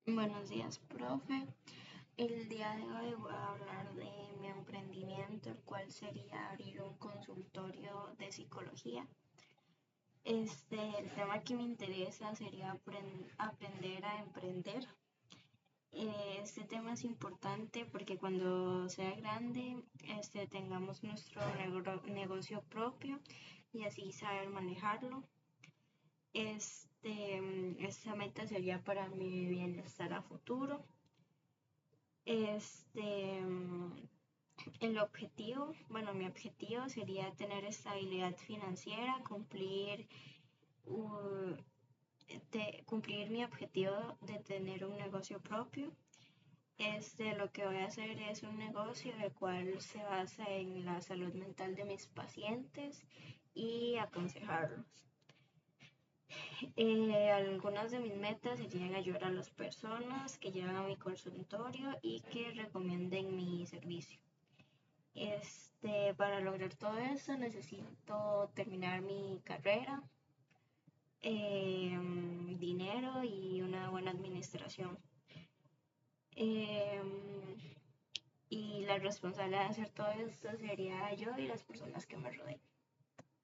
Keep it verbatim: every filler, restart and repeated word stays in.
Buenos días, profe. El día de hoy voy a hablar de mi emprendimiento, el cual sería abrir un consultorio de psicología. Este, el tema que me interesa sería apren- aprender a emprender. Eh, Este tema es importante porque cuando sea grande, este, tengamos nuestro nego- negocio propio y así saber manejarlo. Este, esta meta sería para mi bienestar a futuro. Este, el objetivo, bueno, mi objetivo sería tener estabilidad financiera, cumplir, uh, de, cumplir mi objetivo de tener un negocio propio. Este, lo que voy a hacer es un negocio el cual se basa en la salud mental de mis pacientes y aconsejarlos. Eh, algunas de mis metas serían ayudar a las personas que llegan a mi consultorio y que recomienden mi servicio. Este, para lograr todo eso necesito terminar mi carrera, eh, dinero y una buena administración. Eh, y la responsable de hacer todo esto sería yo y las personas que me rodeen.